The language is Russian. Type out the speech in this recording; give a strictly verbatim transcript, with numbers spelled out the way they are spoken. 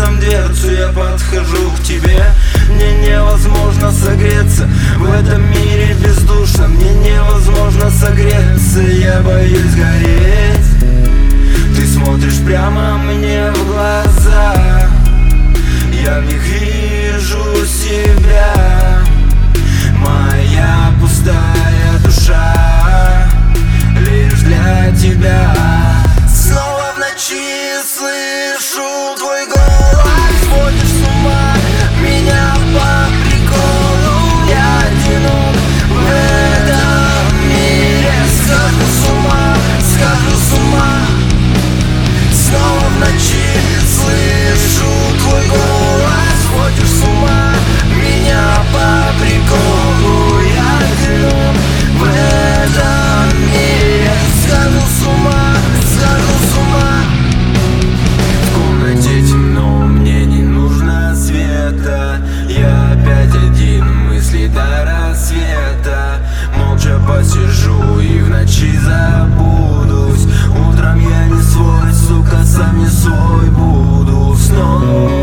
там дверцу, я подхожу к тебе. Мне невозможно согреться в этом мире бездушном. Мне невозможно согреться, я боюсь гореть. Ты смотришь прямо мне в глаза, я в них вижу себя. Моя пустая душа лишь для тебя. Снова в ночи слышу твой голос, сводишь с ума меня по приколу. Я одинок в этом мире, схожу с ума, схожу с ума. Снова в ночи слышу твой голос, сводишь с ума меня по приколу. Я одинок в этом мире, схожу с ума, схожу с ума. В комнате темно, мне не нужно света. Я опять один, мысли до рассвета. Молча посижу и в ночи забудусь. Утром я не свой, сука, сам не свой буду снова.